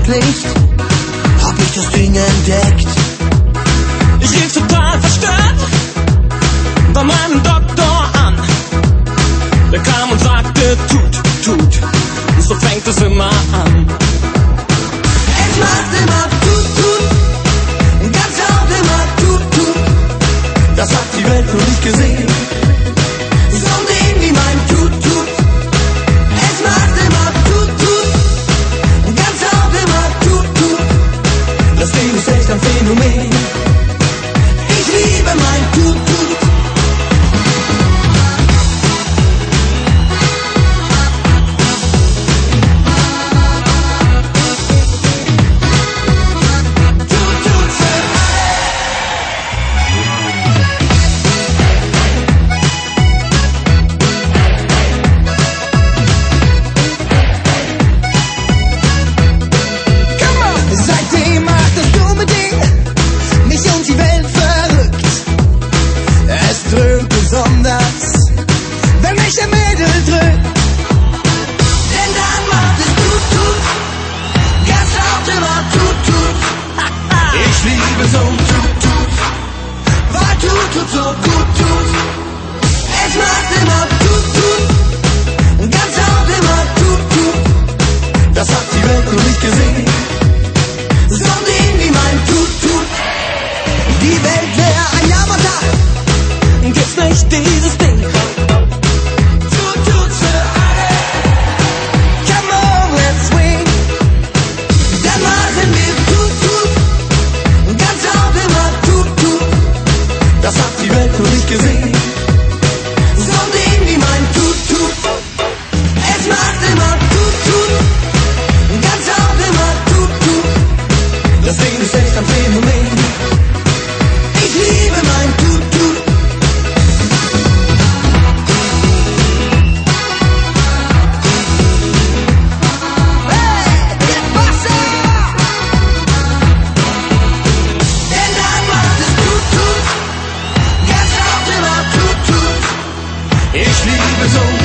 Rotlicht hab ich das Ding entdeckt. Ich rief total verstört bei meinem Doktor an. Der kam und sagte, tut, so fängt es immer an. Es macht immer tut, ganz laut immer tut. Das hat die Welt noch nicht gesehen. So ein Ding wie mein tut. Es macht immer tut, ganz laut immer tut. Das Ding ist echt ein Phänomen. Ich liebe mein tut. Ich liebe so